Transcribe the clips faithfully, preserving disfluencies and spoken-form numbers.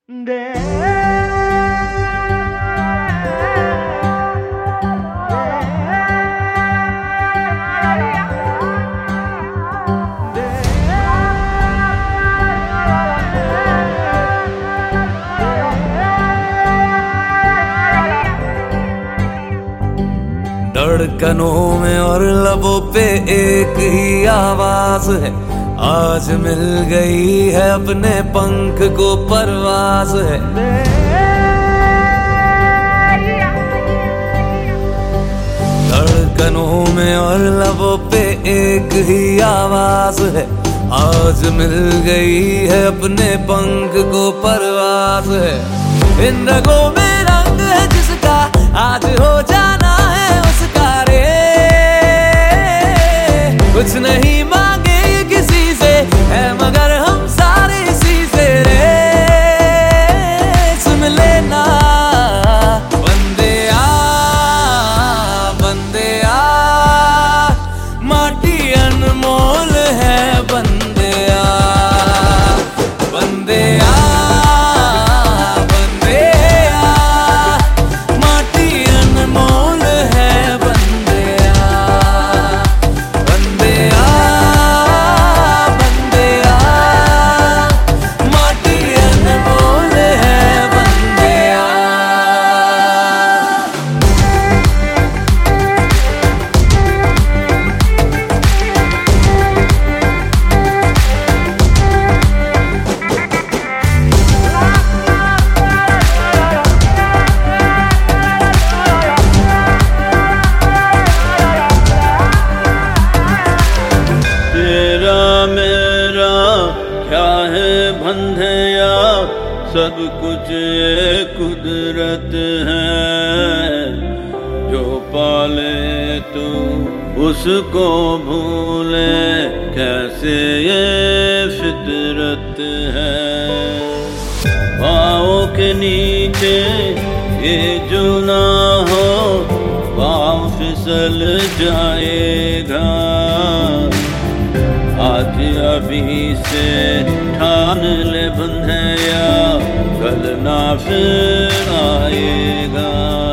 धड़कनों में और लबों पे एक ही आवाज है, आज मिल गई है अपने पंख को परवाज है। धड़कनों में और लबों पे एक ही आवाज है, आज मिल गई है अपने पंख को परवाज है। इन रगों में रंग है जिसका आज हो जाना है उसका रे, कुछ नहीं मांगे किसी से है मगर हम सारे इसी से रे। सुन लेना बंदे आ बंदे आ, माटी अनमोल है बंदे आ बंदे आ बंधया सब कुछ ये कुदरत है, जो पाले तू उसको भूले कैसे ये फितरत है। पाँव के नीचे ये जो ना हो पाँव फिसल जाएगा, आज अभी से ठान ले बंधया कल ना फिर आएगा,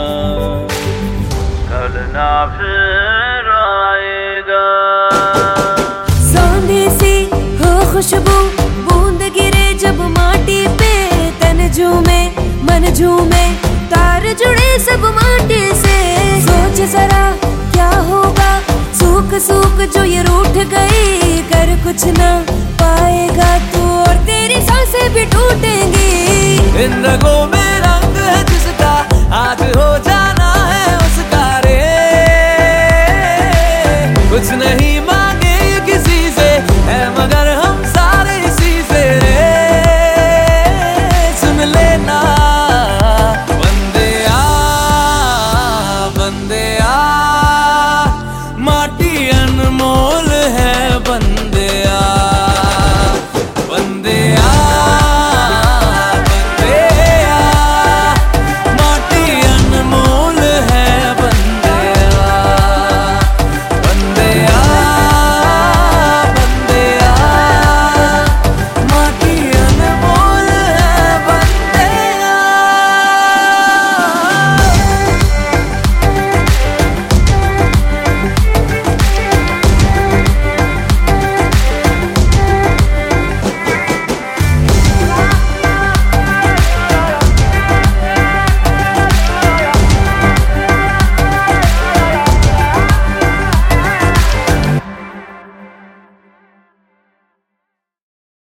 कल ना फिर आएगा। सौंधी सी हो खुशबू बूंद गिरे जब माटी पे, तन झूमे मन झूमे तार जुड़े सब माटी से। सोच जरा क्या होगा सूख सूख जो ये रूठ गई, कर कुछ ना पाएगा तू और तेरी सांसें भी टूटेंगी। इन रगों